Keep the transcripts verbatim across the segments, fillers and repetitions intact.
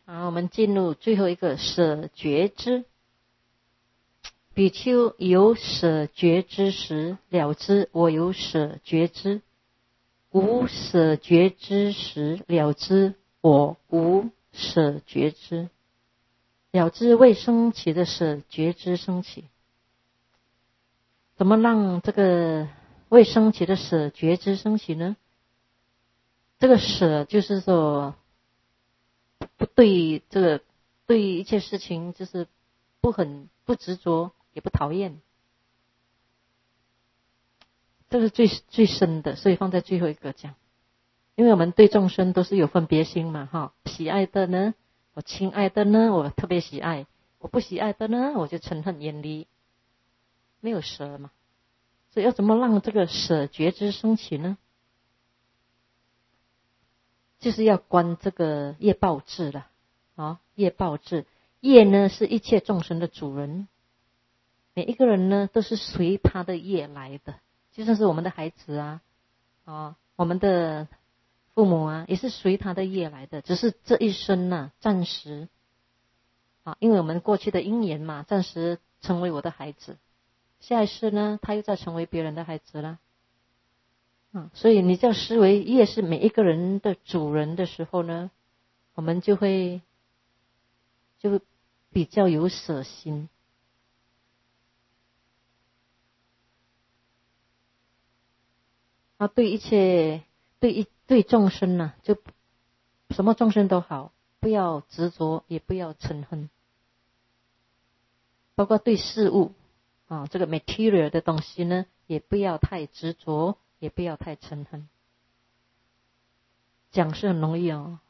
好，我们进入最后一个舍觉知。比丘有舍觉知时，了知我有舍觉知；无舍觉知时，了知我无舍觉知。了知未升起的舍觉知升起。怎么让这个未升起的舍觉知升起呢？这个舍就是说不对这个对一切事情就是不很不执着，也不讨厌，这是最最深的，所以放在最后一个讲。因为我们对众生都是有分别心嘛，哈，喜爱的呢，我亲爱的呢，我特别喜爱；我不喜爱的呢，我就嗔恨远离，没有舍嘛。所以要怎么让这个舍觉知升起呢？就是要观这个业报智了，啊，业报智，业呢是一切众生的主人，每一个人呢都是随他的业来的，就算是我们的孩子啊，啊，我们的父母啊，也是随他的业来的，只是这一生呢，暂时，啊，因为我们过去的因缘嘛，暂时成为我的孩子，下一世呢，他又再成为别人的孩子了。嗯，所以你叫思维业是每一个人的主人的时候呢，我们就会就会比较有舍心。啊，对一切对一对众生呢、啊，就什么众生都好，不要执着，也不要嗔恨。包括对事物啊，这个 material 的东西呢，也不要太执着，也不要太嗔恨。讲是很容易哦，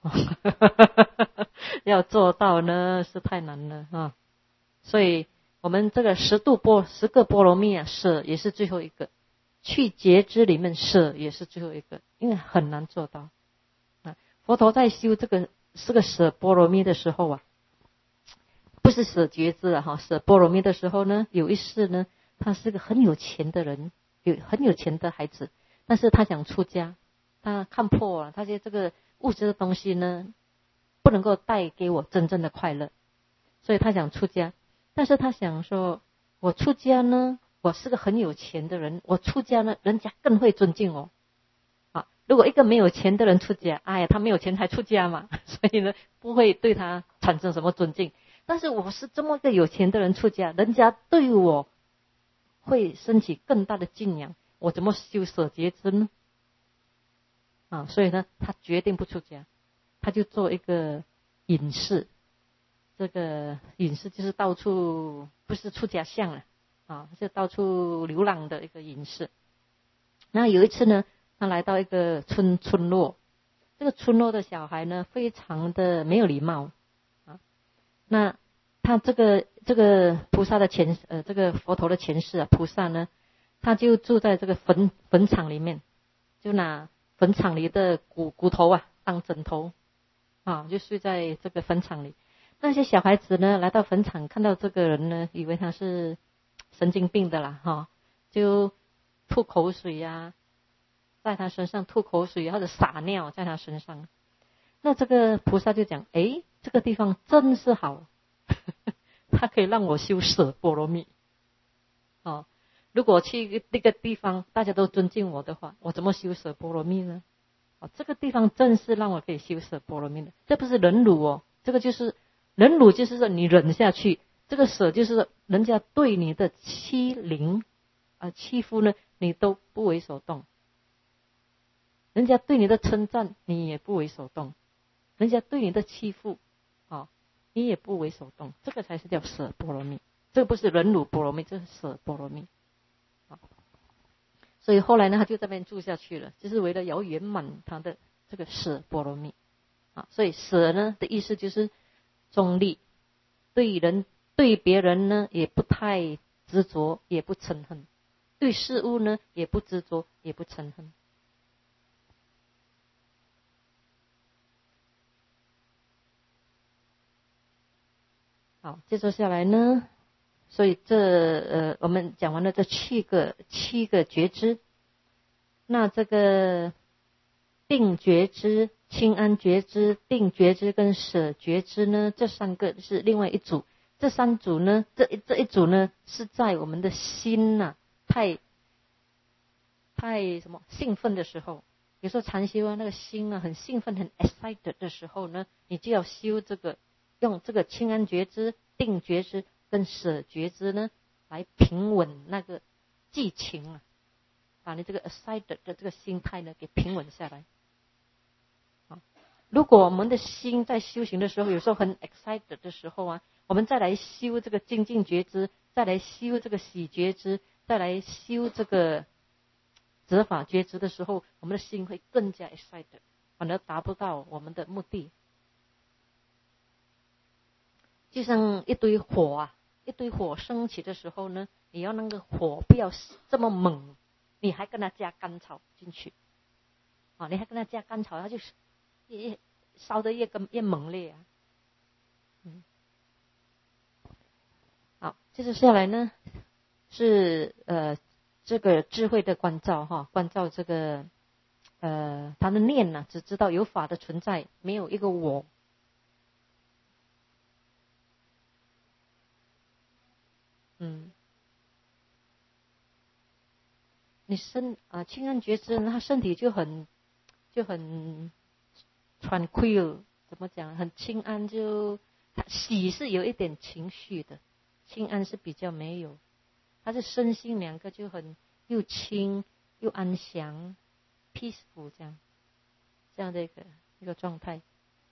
要做到呢是太难了啊。所以我们这个十度波十个波罗蜜啊，舍也是最后一个，去觉知里面舍也是最后一个，因为很难做到啊。佛陀在修这个这个舍波罗蜜的时候啊，不是舍觉知啊哈，舍波罗蜜的时候呢，有一世呢，他是个很有钱的人，有很有钱的孩子，但是他想出家。他看破了，他觉得这个物质的东西呢，不能够带给我真正的快乐，所以他想出家。但是他想说，我出家呢，我是个很有钱的人，我出家呢，人家更会尊敬我。啊，如果一个没有钱的人出家，哎呀，他没有钱还出家嘛，所以呢，不会对他产生什么尊敬。但是我是这么个有钱的人出家，人家对我会升起更大的敬仰，我怎么修舍觉知呢？啊，所以呢，他决定不出家，他就做一个隐士。这个隐士就是到处不是出家相了，啊，是到处流浪的一个隐士。那有一次呢，他来到一个村村落，这个村落的小孩呢，非常的没有礼貌，啊，那他这个这个菩萨的前呃这个佛陀的前世啊，菩萨呢，他就住在这个坟坟场里面，就拿坟场里的骨骨头啊当枕头，啊，就睡在这个坟场里。那些小孩子呢，来到坟场看到这个人呢，以为他是神经病的啦，哈，就吐口水呀、啊，在他身上吐口水或者撒尿在他身上。那这个菩萨就讲，诶，这个地方真是好，他可以让我修舍波罗蜜。哦，如果去那个地方大家都尊敬我的话，我怎么修舍波罗蜜呢？哦，这个地方正是让我可以修舍波罗蜜的。这不是忍辱哦，这个就是忍辱，就是说你忍下去。这个舍就是说人家对你的欺凌啊欺负呢，你都不为所动。人家对你的称赞，你也不为所动；人家对你的欺负，啊，你也不为所动。这个才是叫舍波罗蜜，这个不是忍辱波罗蜜，这是舍波罗蜜。啊，所以后来呢，他就在那边住下去了，就是为了要圆满他的这个舍波罗蜜。啊，所以舍呢的意思就是中立，对人对别人呢也不太执着，也不嗔恨；对事物呢也不执着，也不嗔恨。好，接着下来呢，所以这呃，我们讲完了这七个七个觉知，那这个定觉知清安觉知、定觉知跟舍觉知呢，这三个是另外一组。这三组呢，这这一组呢，是在我们的心呐、啊、太太什么兴奋的时候，有时候禅修啊，那个心啊很兴奋、很 excited 的时候呢，你就要修这个，用这个清安觉知、定觉知跟舍觉知呢，来平稳那个激情啊，把你这个 excited 的这个心态呢给平稳下来。啊，如果我们的心在修行的时候，有时候很 excited 的时候啊，我们再来修这个精进觉知，再来修这个喜觉知，再来修这个责法觉知的时候，我们的心会更加 excited， 反而达不到我们的目的。就像一堆火啊，一堆火升起的时候呢，你要那个火不要这么猛，你还跟它加甘草进去，啊，你还跟它加甘草，它就是越烧得越更越猛烈啊。嗯，好，接着下来呢是呃这个智慧的关照哈，关照这个呃他的念呢、啊，只知道有法的存在，没有一个我。嗯，你身啊清安觉知，他身体就很就很 tranquil， 怎么讲？很清安，就喜是有一点情绪的，清安是比较没有，他是身心两个就很又清又安详 ，peaceful 这样这样的一个一个状态。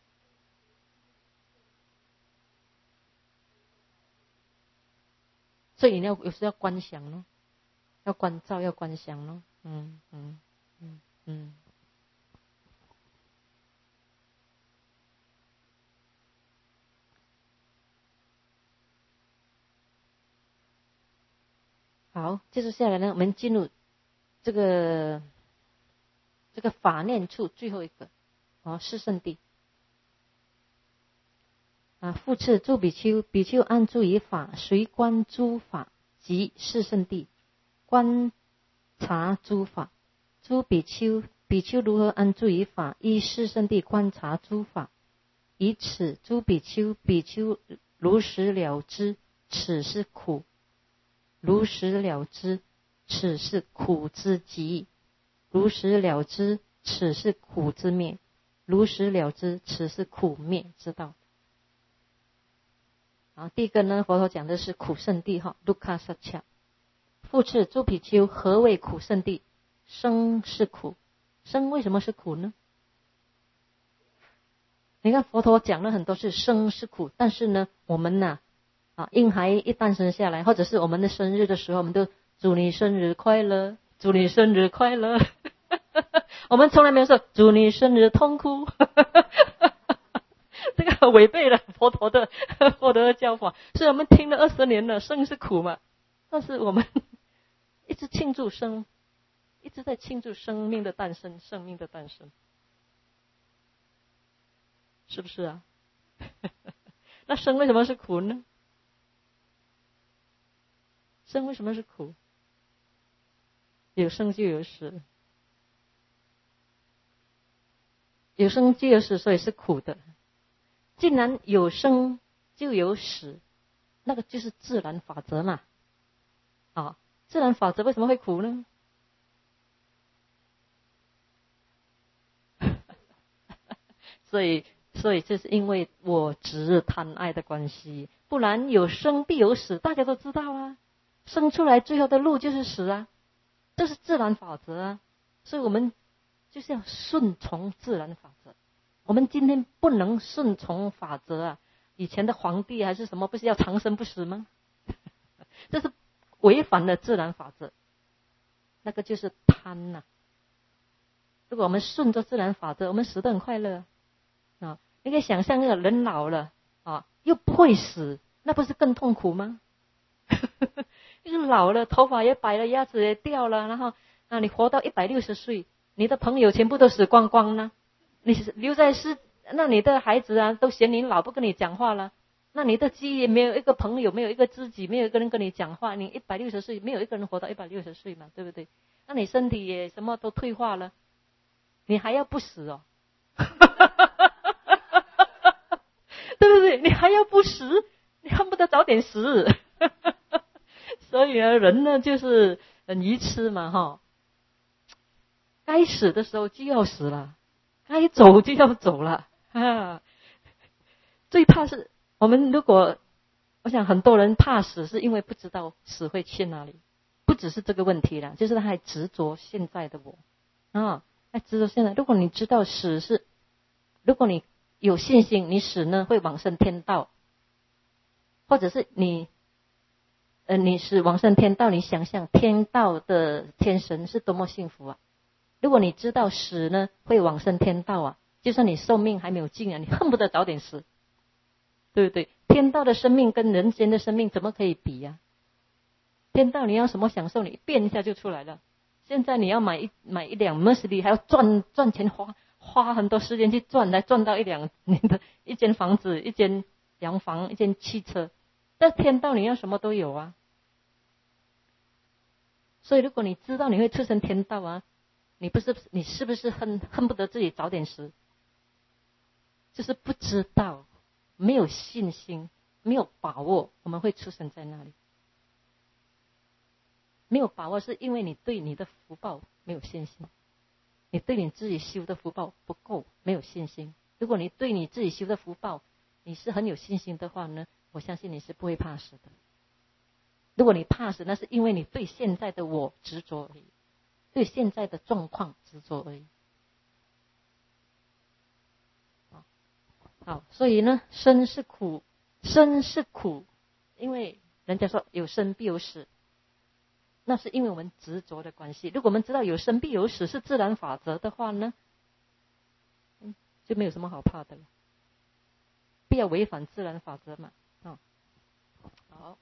所以你要有时要观想咯，要关照，要观想咯。嗯嗯嗯嗯。好，接着下来呢，我们进入这个这个法念处最后一个啊，是圣地啊。复次，诸比丘，比丘安住于法，随观诸法，即是圣地。观察诸法，诸比丘，比丘如何安住于法？依是圣地观察诸法，以此诸比丘，比丘如实了知，此是苦。如实了知，此是苦之极；如实了知，此是苦之灭；如实了知，此是苦灭之道。啊，第一个呢，佛陀讲的是苦圣地哈 ，Dukkha Satcha。复次，诸比丘，何谓苦圣地？生是苦，生为什么是苦呢？你看佛陀讲了很多是生是苦，但是呢，我们呢、啊，啊，婴孩一诞生下来，或者是我们的生日的时候，我们都祝你生日快乐，祝你生日快乐。我们从来没有说祝你生日痛苦。这个违背了佛陀的佛陀的教法，所以我们听了二十年了，生是苦嘛，但是我们一直庆祝生，一直在庆祝生命的诞生，生命的诞生，是不是啊？那生为什么是苦呢？生为什么是苦？有生就有死，有生就有死，所以是苦的。既然有生就有死，那个就是自然法则嘛。啊，自然法则为什么会苦呢？所以，所以这是因为我执贪爱的关系，不然有生必有死，大家都知道啊。生出来最后的路就是死啊，这是自然法则啊。所以我们就是要顺从自然法则。我们今天不能顺从法则啊！以前的皇帝还是什么，不是要长生不死吗？这是违反了自然法则，那个就是贪呐、啊。如果我们顺着自然法则，我们死得很快乐啊！啊，你可以想象，那个人老了啊，又不会死，那不是更痛苦吗？就是老了，头发也白了，牙齿也掉了，然后啊，你活到一百六十岁，你的朋友全部都死光光呢。你留在世，那你的孩子啊都嫌你老，不跟你讲话了。那你的记忆没有一个朋友，没有一个知己，没有一个人跟你讲话。你一百六十岁，没有一个人活到一百六十岁嘛，对不对？那你身体也什么都退化了，你还要不死哦？ 对不对？你还要不死，你恨不得早点死。所以啊，人呢就是很愚痴嘛，哈。该死的时候就要死了，该走就要走了啊。最怕是我们如果，我想很多人怕死是因为不知道死会去哪里，不只是这个问题啦，就是他还执着现在的我啊，还执着现在。如果你知道死是，如果你有信心，你死呢会往生天道，或者是你，呃，你是往生天道，你想象天道的天神是多么幸福啊！如果你知道死呢会往生天道啊，就算你寿命还没有尽啊，你恨不得早点死，对不对？天道的生命跟人间的生命怎么可以比呀、啊？天道你要什么享受，你变一下就出来了。现在你要买一买一辆 Mercedes， 还要赚赚钱花花很多时间去赚，来赚到一辆你的一间房子、一间洋房、一间汽车。在天道你要什么都有啊。所以如果你知道你会出生天道啊，你不是你是不是恨恨不得自己早点死？就是不知道，没有信心，没有把握，我们会出生在那里。没有把握是因为你对你的福报没有信心，你对你自己修的福报不够，没有信心。如果你对你自己修的福报你是很有信心的话呢，我相信你是不会怕死的。如果你怕死，那是因为你对现在的我执着而已，对现在的状况执着而已。好，所以呢，生是苦，生是苦，因为人家说有生必有死，那是因为我们执着的关系。如果我们知道有生必有死是自然法则的话呢，嗯，就没有什么好怕的了。不要违反自然法则嘛，啊、哦，好，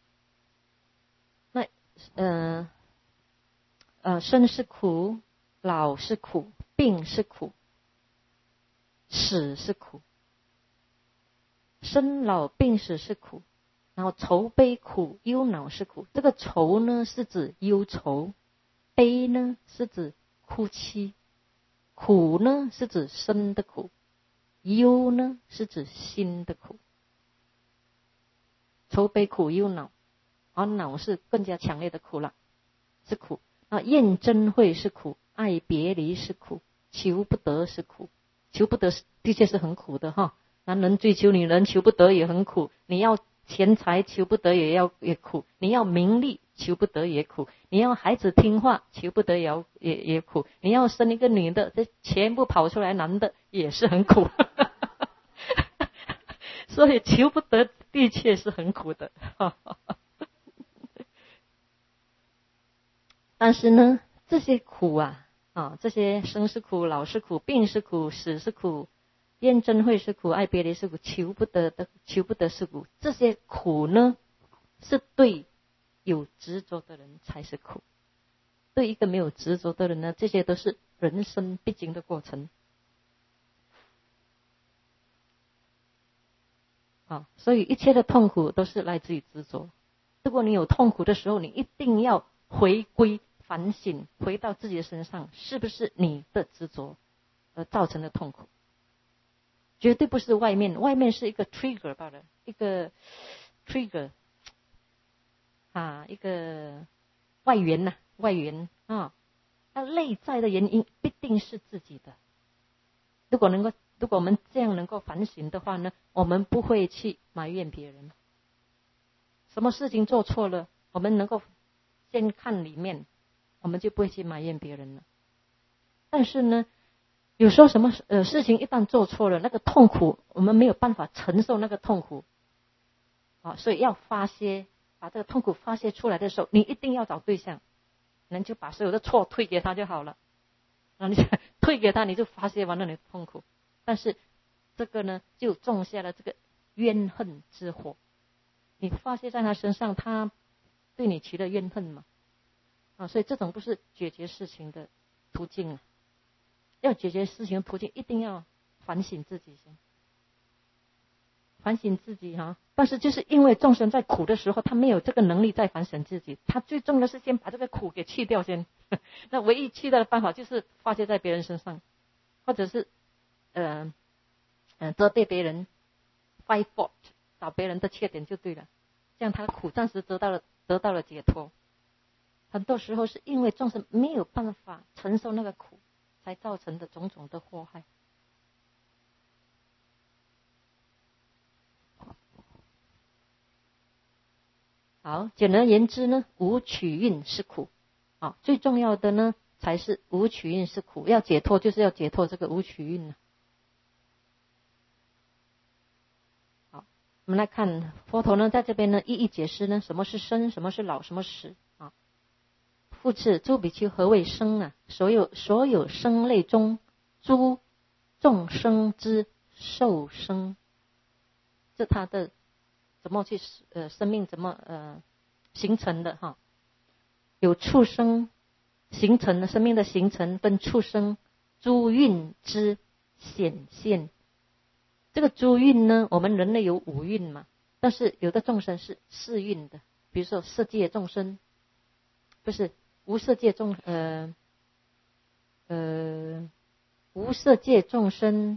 那呃呃，生是苦，老是苦，病是苦，死是苦。生老病死是苦，然后愁悲苦忧恼是苦。这个愁呢是指忧愁，悲呢是指哭泣，苦呢是指身的苦，忧呢是指心的苦。愁悲苦忧恼，而恼是更加强烈的苦了，是苦。啊，厌憎会是苦，爱别离是苦，求不得是苦。求不得的确是很苦的哈。男人追求女人求不得也很苦，你要钱财求不得也要也苦，你要名利求不得也苦，你要孩子听话求不得也要也也苦，你要生一个女的，这全部跑出来男的也是很苦。所以求不得的确是很苦的。但是呢，这些苦啊啊，这些生是苦，老是苦，病是苦，死是苦，厌憎会是苦，爱别离是苦，求不得的求不得是苦。这些苦呢，是对有执着的人才是苦，对一个没有执着的人呢，这些都是人生必经的过程。啊，所以一切的痛苦都是来自于执着。如果你有痛苦的时候，你一定要回归反省，回到自己的身上，是不是你的执着而造成的痛苦？绝对不是外面，外面是一个 trigger 罢了，一个 trigger 啊，一个外援呐、啊，外援啊。那内在的原因必定是自己的。如果能够，如果我们这样能够反省的话呢，我们不会去埋怨别人。什么事情做错了，我们能够先看里面，我们就不会去埋怨别人了。但是呢，有时候什么呃事情一旦做错了，那个痛苦我们没有办法承受那个痛苦啊，所以要发泄，把这个痛苦发泄出来的时候，你一定要找对象，那就把所有的错推给他就好了，然后你推给他，你就发泄完了你的痛苦。但是这个呢，就种下了这个怨恨之火，你发泄在他身上，他对你起了怨恨嘛，啊，所以这种不是解决事情的途径啊。要解决事情的途径，一定要反省自己先，反省自己哈、啊。但是就是因为众生在苦的时候，他没有这个能力再反省自己，他最重要的是先把这个苦给去掉先。那唯一去掉的办法就是发泄在别人身上，或者是呃呃责备别人 ，find fault， 找别人的缺点就对了，这样他的苦暂时得到了得到了解脱。很多时候是因为众生没有办法承受那个苦，才造成的种种的祸害。好，简而言之呢，无取运是苦。啊，最重要的呢，才是无取运是苦。要解脱，就是要解脱这个无取运呢。好，我们来看佛陀呢，在这边呢，一一解释呢，什么是生，什么是老，什么是死啊。复次，诸比丘，何谓生啊？所有所有生类中，诸众生之受生，这它的怎么去呃生命怎么呃形成的哈？有畜生形成的生命的形成跟畜生诸运之显现。这个诸运呢，我们人类有五运嘛，但是有的众生是四运的，比如说色界众生，不是无色界众呃呃无色界众生，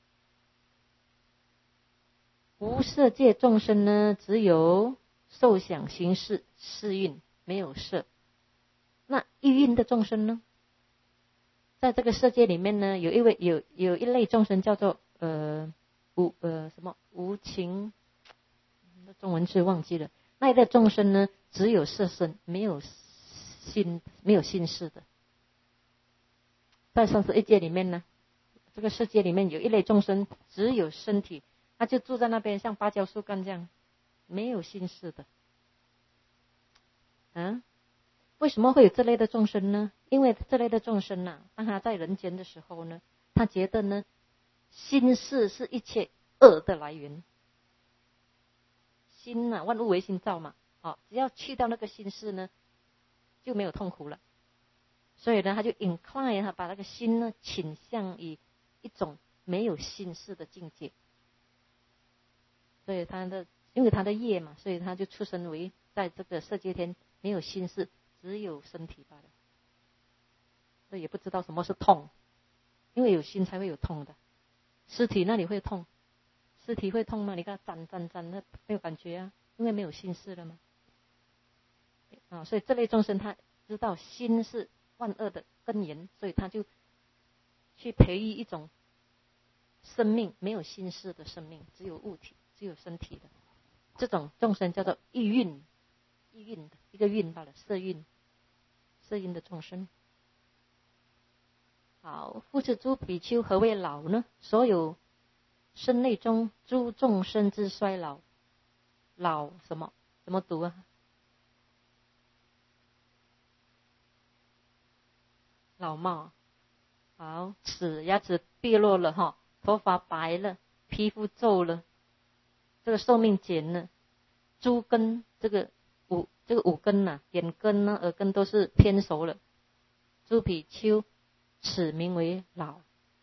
无色界众生呢，只有受想行识四运，没有色。那一运的众生呢，在这个世界里面呢，有一位有有一类众生叫做呃无呃什么无情，中文字忘记了。那一类众生呢，只有色身，没有心，没有心识的。在三十一界里面呢，这个世界里面有一类众生，只有身体，他就住在那边，像芭蕉树干这样，没有心识的。啊，为什么会有这类的众生呢？因为这类的众生呢、啊，当他在人间的时候呢，他觉得呢，心识是一切恶的来源。心啊，万物唯心造嘛，哦，只要去掉那个心识呢，就没有痛苦了。所以呢，他就 incline 他把那个心呢倾向于一种没有心识的境界。所以他的因为他的业嘛，所以他就出生为在这个色界天没有心识，只有身体罢了。所以也不知道什么是痛，因为有心才会有痛的。尸体那里会痛，尸体会痛吗？你看斩斩斩，那没有感觉啊，因为没有心识了嘛。啊，所以这类众生他知道心是万恶的根源，所以他就去培育一种生命没有心识的生命，只有物体，只有身体的这种众生叫做意蕴，意蕴的一个蕴罢了，色蕴，色蕴的众生。好，复次诸比丘，何谓老呢？所有生类中，诸众生之衰老。老什么？怎么读啊？老貌。好，齿牙齿剥落了哈，头发白了，皮肤皱了，这个寿命减了。诸根这个五这个五根呐、啊，眼根呢、耳根都是偏熟了。诸比丘，此名为老。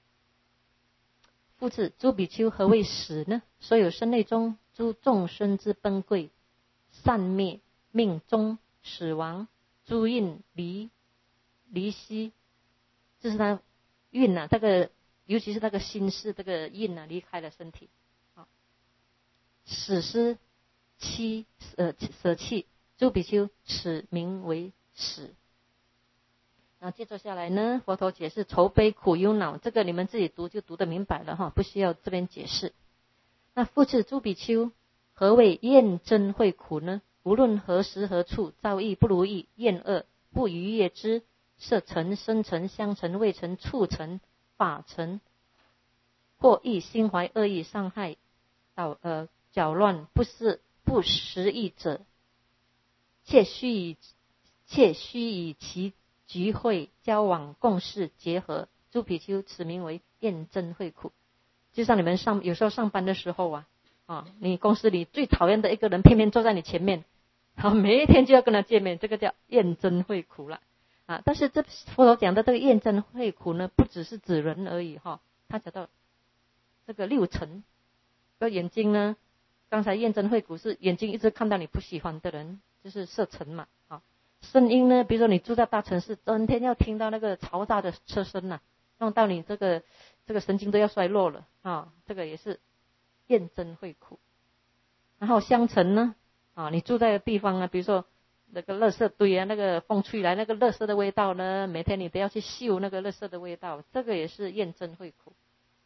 复次，诸比丘，何谓死呢？所有生类中，诸众生之崩溃、散灭、命终、死亡、诸运离离息，这是他运啊，这个尤其是那个心识这个运啊，离开了身体。好，死失妻呃舍弃，诸比丘，此名为死。然后接着下来呢，佛陀解释愁悲苦忧恼，这个你们自己读就读得明白了哈，不需要这边解释。那复次，诸比丘，何谓厌憎会苦呢？无论何时何处，遭遇不如意、厌恶、不愉悦之色尘、声尘、香尘、味尘、触尘、法尘，或亦心怀恶意、伤害、捣呃搅乱、不是不实意者，切须以切须以其聚会、交往、共事、结合，诸比丘，此名为厌憎会苦。就像你们上有时候上班的时候啊，啊，你公司里最讨厌的一个人偏偏坐在你前面，然后每一天就要跟他见面，这个叫厌憎会苦了啊。但是这佛陀讲的这个厌憎会苦呢，不只是指人而已哈，他讲到这个六尘，这眼睛呢，刚才厌憎会苦是眼睛一直看到你不喜欢的人，就是色尘嘛啊。声音呢，比如说你住在大城市，整天要听到那个嘈杂的车声呐、啊，弄到你这个这个神经都要衰弱了啊，这个也是厌憎会苦。然后香尘呢啊，你住在的地方啊，比如说那个垃圾堆啊，那个风吹来那个垃圾的味道呢，每天你都要去嗅那个垃圾的味道，这个也是厌憎会苦。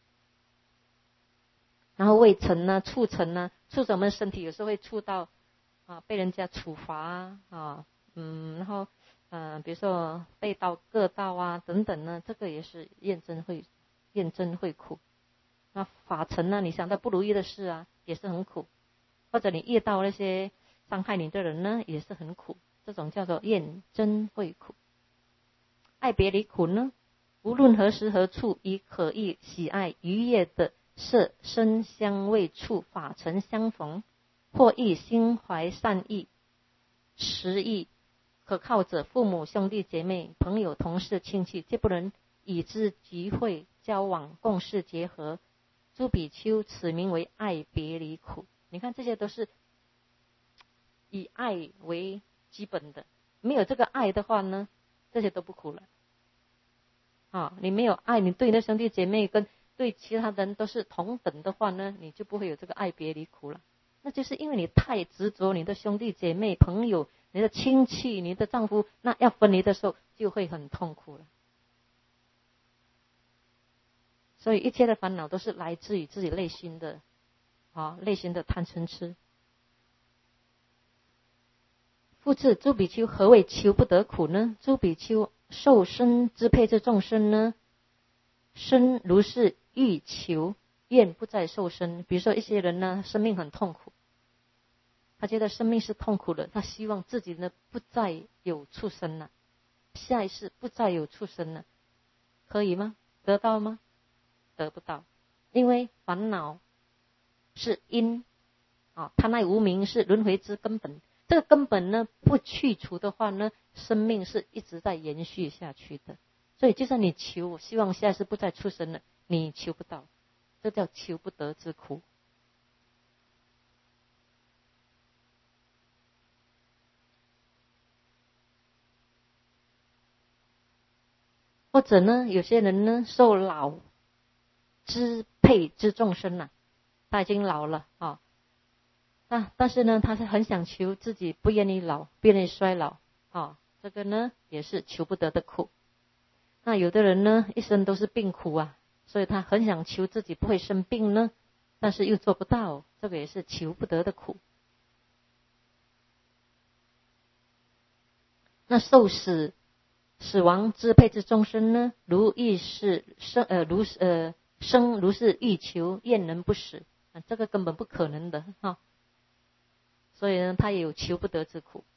然后味尘呢，触尘呢，触着我们身体有时候会触到啊，被人家处罚啊，嗯，然后嗯、呃，比如说被刀割到啊等等呢，这个也是厌憎会厌憎会苦。那法尘呢，你想到不如意的事啊，也是很苦，或者你遇到那些伤害你的人呢，也是很苦，这种叫做厌憎会苦。爱别离苦呢，无论何时何处，以可意喜爱愉悦的色声香味触法尘相逢，或亦心怀善意实意可靠者，父母兄弟姐妹朋友同事亲戚，皆不能以之集会交往共事结合。诸比丘，此名为爱别离苦。你看这些都是以爱为基本的，没有这个爱的话呢，这些都不苦了啊！你没有爱，你对你的兄弟姐妹跟对其他人都是同等的话呢，你就不会有这个爱别离苦了。那就是因为你太执着你的兄弟姐妹朋友、你的亲戚、你的丈夫，那要分离的时候就会很痛苦了。所以一切的烦恼都是来自于自己内心的啊，内心的贪嗔痴。复次，诸比丘，何谓求不得苦呢？诸比丘，受身支配之众生呢，身如是欲求，愿不再受身。比如说一些人呢，生命很痛苦，他觉得生命是痛苦的，他希望自己呢不再有畜生了，下一世不再有畜生了，可以吗？得到吗？得不到，因为烦恼是因啊，贪爱无明是轮回之根本。这个根本呢不去除的话呢，生命是一直在延续下去的。所以就算你求，希望下次不再出生了，你求不到，这叫求不得之苦。或者呢，有些人呢受老支配之众生啊，他已经老了啊。啊，但是呢，他是很想求自己不愿意老，不愿意衰老啊，这个呢也是求不得的苦。那有的人呢，一生都是病苦啊，所以他很想求自己不会生病呢，但是又做不到，这个也是求不得的苦。那受死死亡支配之众生呢，如亦是生呃如呃生如是欲求，愿能不死啊，这个根本不可能的哈。啊，所以呢，他也有求不得之苦。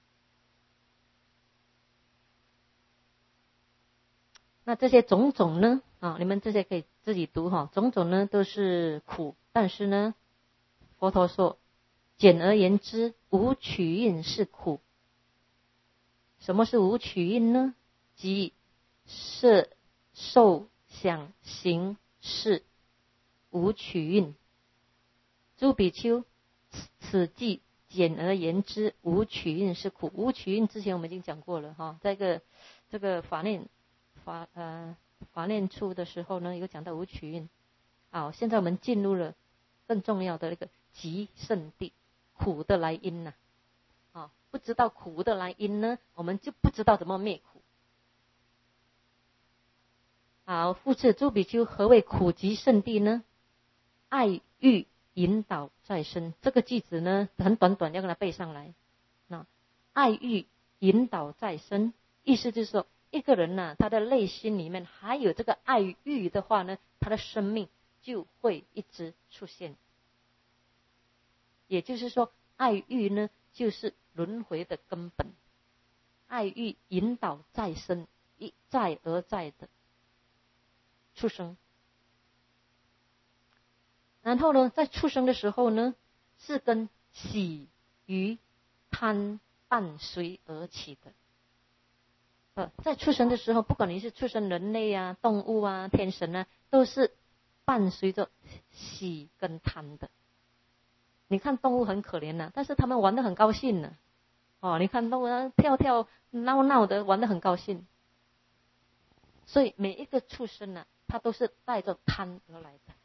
那这些种种呢，啊，你们这些可以自己读哈，种种呢都是苦，但是呢，佛陀说，简而言之，无取印是苦。什么是无取印呢？即色、受、想、行、识无取印。诸比丘，此即简而言之，无取印是苦。无取印之前我们已经讲过了哈，在这个这个法念法呃法念处的时候呢，有讲到无取印。好，现在我们进入了更重要的那个极胜地，苦的来因呐、啊。啊，不知道苦的来因呢，我们就不知道怎么灭苦。好，复次，诸比丘，何谓苦极胜地呢？爱欲引导再生，这个句子呢很短短，要给它背上来。那爱欲引导再生，意思就是说，一个人呢、啊，他的内心里面还有这个爱欲的话呢，他的生命就会一直出现。也就是说，爱欲呢就是轮回的根本，爱欲引导再生，一再而再的出生。然后呢，在出生的时候呢，是跟喜、愉、贪伴随而起的。呃，在出生的时候，不管你是出生人类啊、动物啊、天神啊，都是伴随着喜跟贪的。你看动物很可怜呐、啊，但是他们玩得很高兴呢、啊。哦，你看动物啊，跳跳闹闹的，玩得很高兴。所以每一个畜生呢、啊， 它都是带着贪而来的。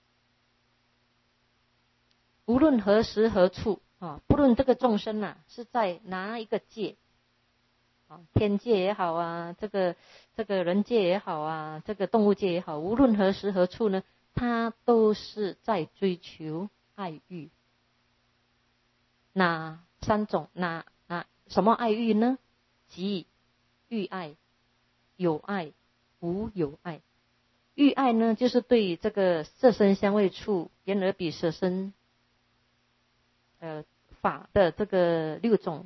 无论何时何处啊，不论这个众生啊是在哪一个界啊，天界也好啊，这个这个人界也好啊，这个动物界也好，无论何时何处呢，他都是在追求爱欲。哪三种？哪哪什么爱欲呢？即欲爱、有爱、无有爱。欲爱呢，就是对这个色身香味触眼耳鼻舌身呃法的这个六种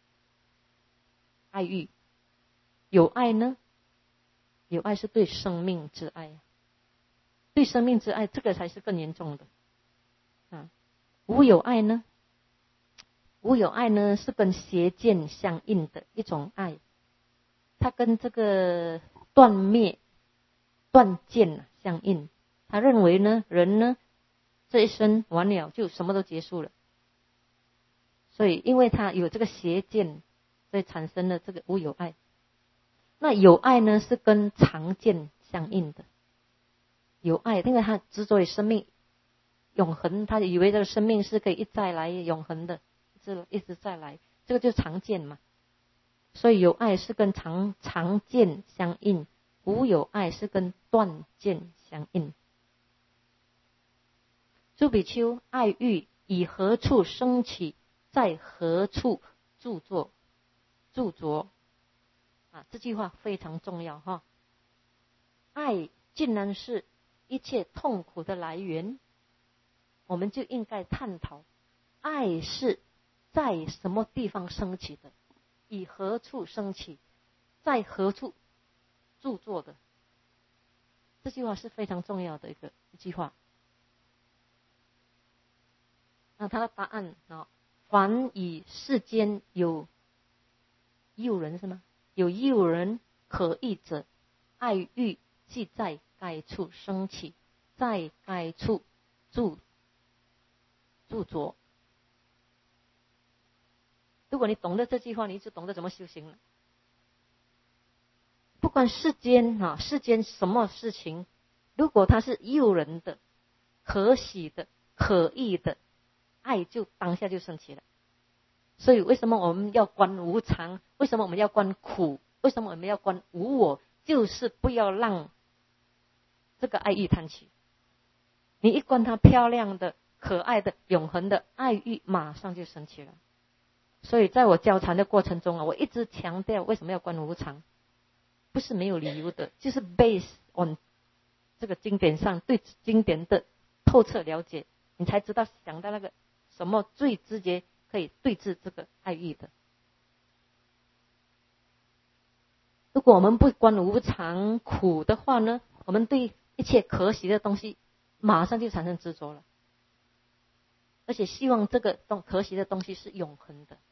爱欲。有爱呢，有爱是对生命之爱，对生命之爱，这个才是更严重的啊。无有爱呢，无有爱呢是跟邪见相应的一种爱，它跟这个断灭断见相应。他认为呢，人呢这一生完了就什么都结束了，所以因为他有这个邪见，所以产生了这个无有爱。那有爱呢是跟常见相应的。有爱因为他执着于生命永恒，他以为这个生命是可以一再来永恒的，一直一直再来，这个就常见嘛。所以有爱是跟常常见相应，无有爱是跟断见相应。诸比丘，爱欲以何处升起，在何处著作著着啊，这句话非常重要哈。爱竟然是一切痛苦的来源，我们就应该探讨，爱是在什么地方升起的，以何处升起，在何处著作的。这句话是非常重要的一个一句话。那他的答案啊，凡以世间有诱人是吗？有诱人可益者，爱欲即在该处升起，在该处著著着。如果你懂得这句话，你就懂得怎么修行了。不管世间啊，世间什么事情，如果它是诱人的、可喜的、可益的，爱就当下就升起了。所以为什么我们要观无常？为什么我们要观苦？为什么我们要观无我？就是不要让这个爱欲贪起。你一观它漂亮的、可爱的、永恒的，爱欲马上就升起了。所以在我教禅的过程中啊，我一直强调为什么要观无常，不是没有理由的，就是 based on 这个经典上对经典的透彻了解，你才知道想到那个什么最直接可以对治这个爱欲的。如果我们不观无常苦的话呢，我们对一切可喜的东西马上就产生执着了，而且希望这个东可喜的东西是永恒的。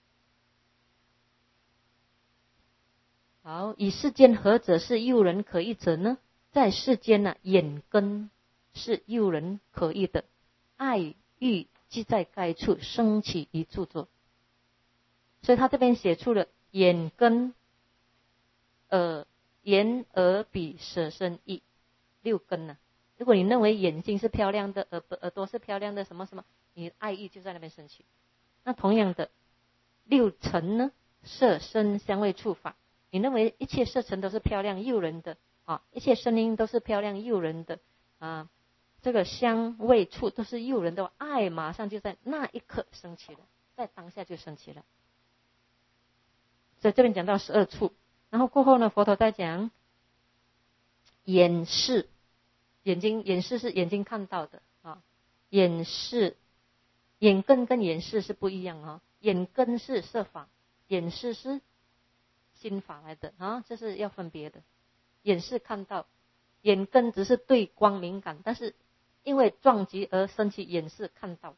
好，以世间何者是诱人可益者呢？在世间呢、啊，眼根是诱人可益的，爱欲即在该处升起于著作。所以他这边写出了眼根、耳、眼、耳、鼻、舌、身、意六根呢、啊。如果你认为眼睛是漂亮的，耳耳朵是漂亮的，什么什么，你的爱欲就在那边升起。那同样的，六尘呢，色、声、香味、触、法。你认为一切色尘都是漂亮诱人的啊，一切声音都是漂亮诱人的啊，这个香味触都是诱人的，爱马上就在那一刻升起了，在当下就升起了。所以这边讲到十二处，然后过后呢，佛陀在讲眼视，眼睛眼视是眼睛看到的啊，眼视眼根跟眼视是不一样啊，眼根是色法，眼视是心法来的啊，这是要分别的。眼视看到，眼根只是对光敏感，但是因为撞击而生起眼视看到。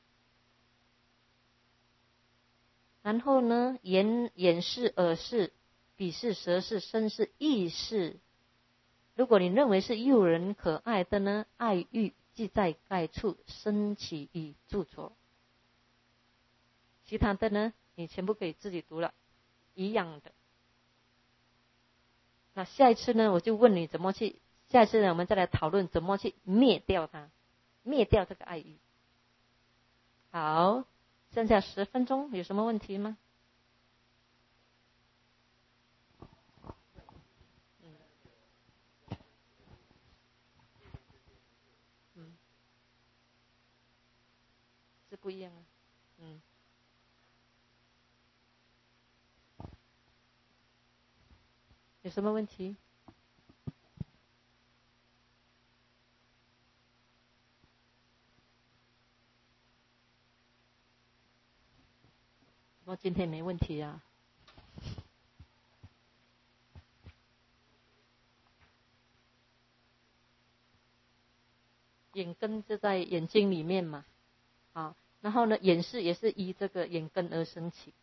然后呢，眼眼视、耳视、鼻视、舌视、身视、意视。如果你认为是诱人可爱的呢，爱欲即在该处升起与著着。其他的呢，你全部可以自己读了，一样的。那下一次呢，我就问你怎么去下一次呢，我们再来讨论怎么去灭掉它，灭掉这个爱欲。好，剩下十分钟，有什么问题吗？嗯，嗯，是不一样啊。嗯，有什么问题？我今天没问题啊。眼根就在眼睛里面嘛，啊，然后呢，眼识也是依这个眼根而升起。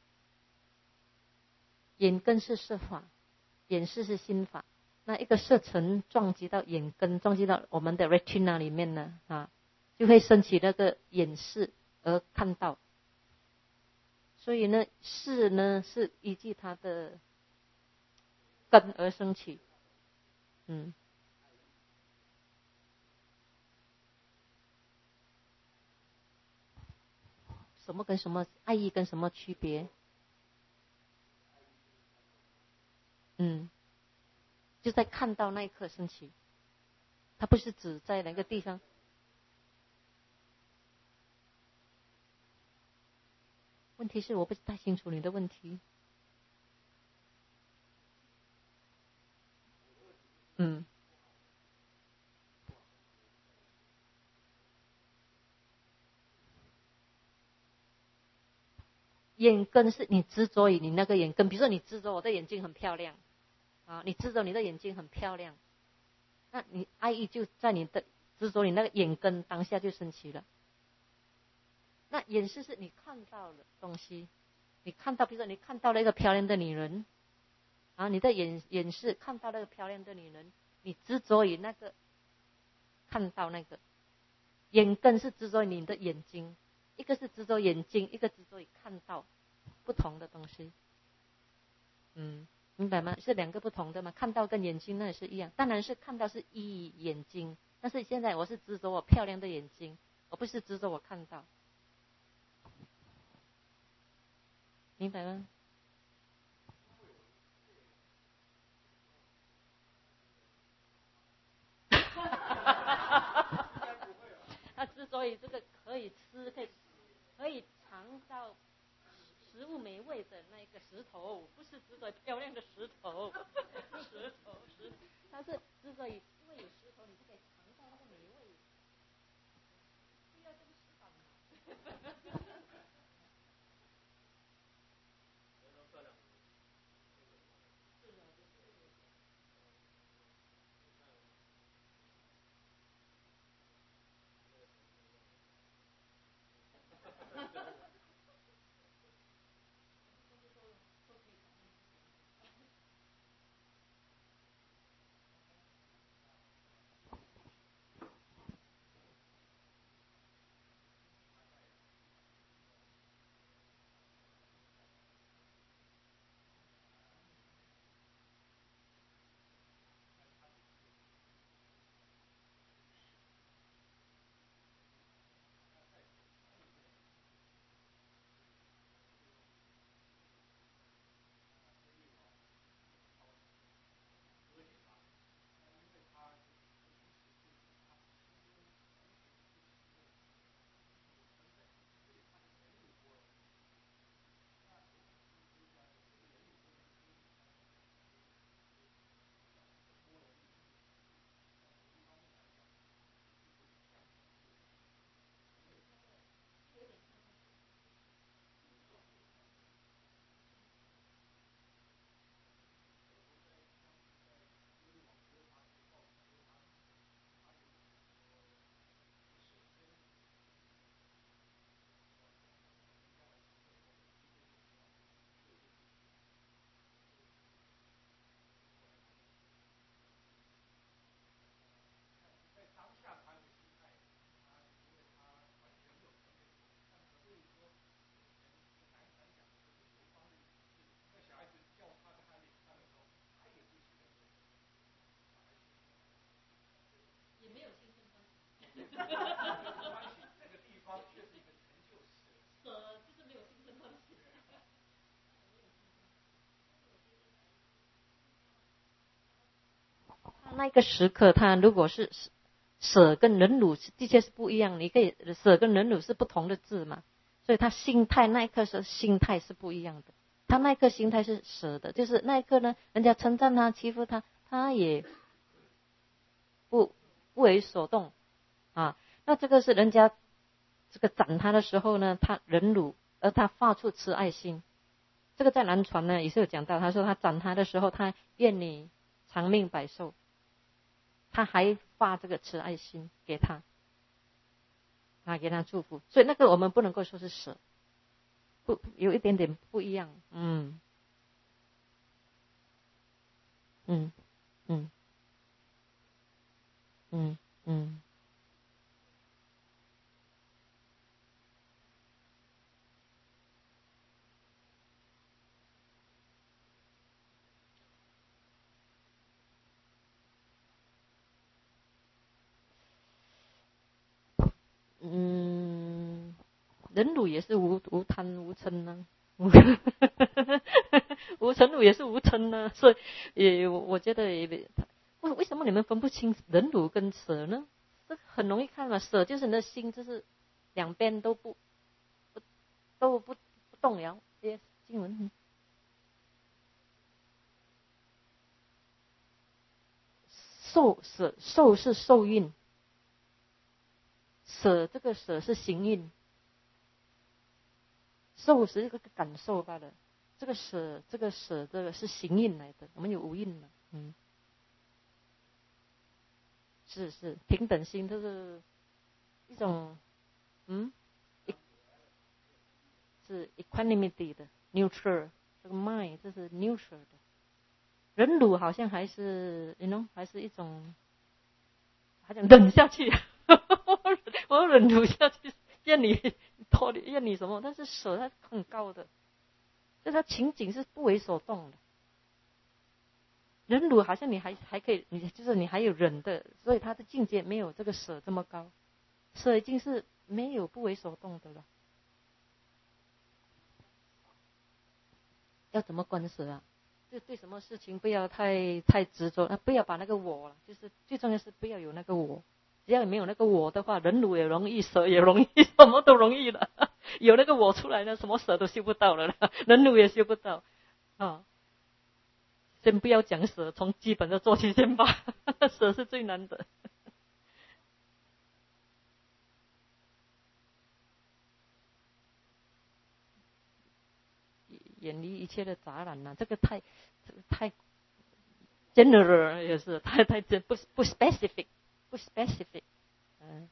眼根是色法，眼识是心法。那一个色尘撞击到眼根，撞击到我们的 retina 里面呢，啊，就会升起那个眼识而看到。所以呢，识呢是依据它的根而升起。嗯。什么跟什么爱意跟什么区别？嗯，就在看到那一刻升起，它不是指在哪个地方。问题是我不太清楚你的问题。嗯，眼根是你执着于你那个眼根，比如说你执着我的眼睛很漂亮啊，你执着你的眼睛很漂亮，那你爱意就在你的执着你那个眼根当下就升起了。那眼识是你看到了东西，你看到，比如说你看到了一个漂亮的女人啊，你的眼眼识看到那个漂亮的女人，你执着于那个看到那个。眼根是执着你的眼睛，一个是执着眼睛，一个执着于看到不同的东西。嗯，明白吗？是两个不同的吗？看到跟眼睛那也是一样，当然是看到是一眼睛，但是现在我是执着我漂亮的眼睛，我不是执着我看到，明白吗？他之所以这个可以吃，可以可以尝到食物美味的那个石头，不是执着漂亮的石头，石头石，它是之所以因为有石头，你就可以尝到那个美味。不要这么死板嘛。 那个时刻，他如果是舍跟忍辱的确是不一样，你可以舍跟忍辱是不同的字嘛，所以他心态那一刻是心态是不一样的。他那一刻心态是舍的，就是那一刻呢，人家称赞他欺负他，他也不不为所动啊。那这个是人家这个斩他的时候呢，他忍辱，而他发出慈爱心。这个在南传呢也是有讲到，他说他斩他的时候，他愿你长命百寿，他还发这个慈爱心给他，啊，给他祝福。所以那个我们不能够说是舍，不有一点点不一样，嗯嗯嗯嗯嗯。嗯，忍辱也是无无贪无嗔呢，无嗔辱也是无嗔呢，所以也我觉得也为为什么你们分不清忍辱跟舍呢？这很容易看嘛，舍就是你的心，就是两边都不不都不不动摇。这些经文，受舍受是受孕，舍这个舍是行运。受是一个感受罢了，这个舍，这个舍，这个是行印来的，我们有无印嘛，嗯，是是平等心，这是一种，嗯，是 equanimity 的 neutral， 这个 mind 这是 neutral 的，忍辱好像还是 you know 还是一种，好像忍下去，我忍辱下去，愿你脱离，愿你什么，但是舍它很高的。就它情景是不为所动的，忍辱好像你还还可以，你就是你还有忍的，所以他的境界没有这个舍这么高，舍已经是没有不为所动的了。要怎么观舍啊？就对什么事情不要太太执着，不要把那个我了，就是最重要是不要有那个我。只要没有那个我的话，忍辱也容易，舍也容易，什么都容易了。有那个我出来呢，什么舍都修不到了啦，忍辱也修不到啊。先不要讲舍，从基本的做起先吧，舍是最难的。远离一切的杂染呐、啊，这个太，这个太 general 也是，太太不不 specific， 不 specific， 嗯，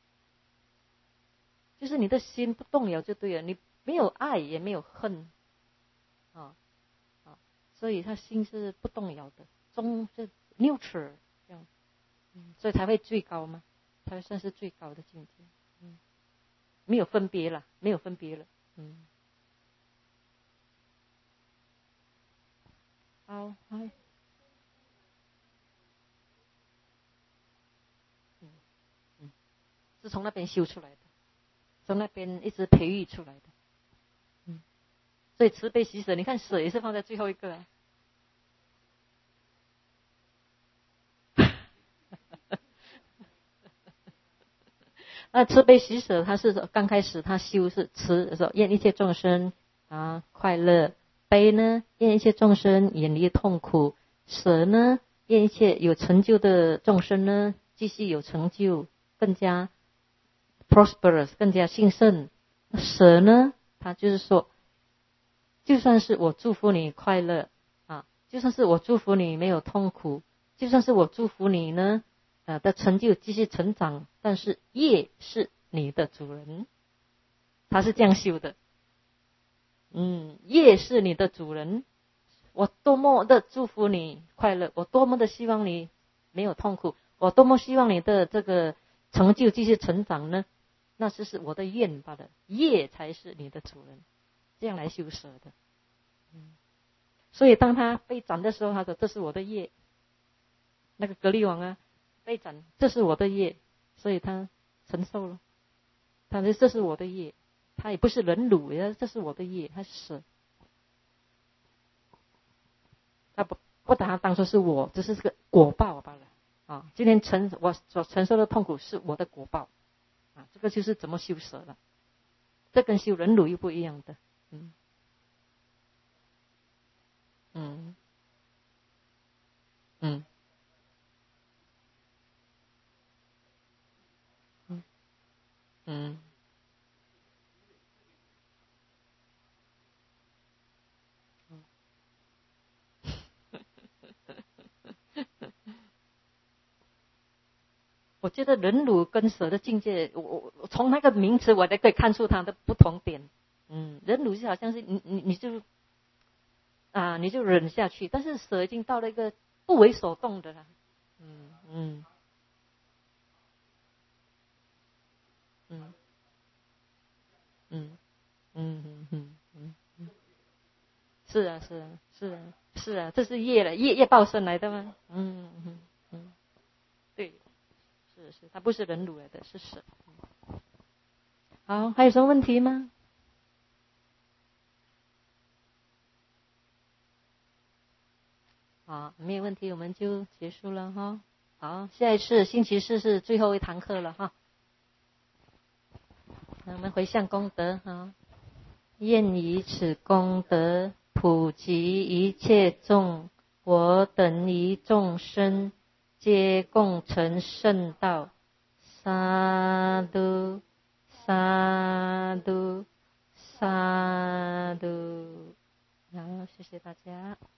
就是你的心不动摇就对了，你没有爱也没有恨，啊啊，所以他心是不动摇的，中就 neutral 这样，嗯，所以才会最高嘛，才会算是最高的境界，嗯，没有分别了，没有分别了，嗯，好，好，嗯嗯，是从那边修出来的，从那边一直培育出来的，嗯，所以慈悲喜舍，你看舍也是放在最后一个啊。那慈悲喜舍，他是刚开始他修是慈的时候，愿一切众生啊快乐；悲呢，愿一切众生远离痛苦；舍呢，愿一切有成就的众生呢继续有成就，更加 prosperous， 更加兴盛。舍呢，他就是说，就算是我祝福你快乐啊，就算是我祝福你没有痛苦，就算是我祝福你呢，呃的成就继续成长，但是业是你的主人，他是这样修的。嗯，业是你的主人，我多么的祝福你快乐，我多么的希望你没有痛苦，我多么希望你的这个成就继续成长呢？那是是我的愿罢了，业才是你的主人，这样来修舍的。嗯，所以当他被斩的时候，他说：“这是我的业。”那个格利王啊，被斩，这是我的业，所以他承受了。他说这是我的业，他也不是忍辱，这是我的业，他是舍。他不不把它当作是我，只是这个果报罢了啊。今天承我所承受的痛苦是我的果报啊，这个就是怎么修舍了。这跟修忍辱又不一样的，嗯嗯嗯嗯嗯。我觉得忍辱跟舍的境界，我我我从那个名词我都可以看出它的不同点。嗯，忍辱就好像是你你你就啊你就忍下去，但是舍已经到了一个不为所动的了。嗯嗯嗯嗯嗯嗯嗯嗯嗯，是啊是啊是啊是啊，这是业了，业业报生来的吗？嗯嗯嗯，对，是是，它不是忍辱来的，是舍。好，还有什么问题吗？好，没有问题，我们就结束了哈。好，下一次星期四是最后一堂课了哈。那我们回向功德哈，愿以此功德普及一切众，我等一众生皆共成圣道。萨埵萨埵萨埵。好，谢谢大家。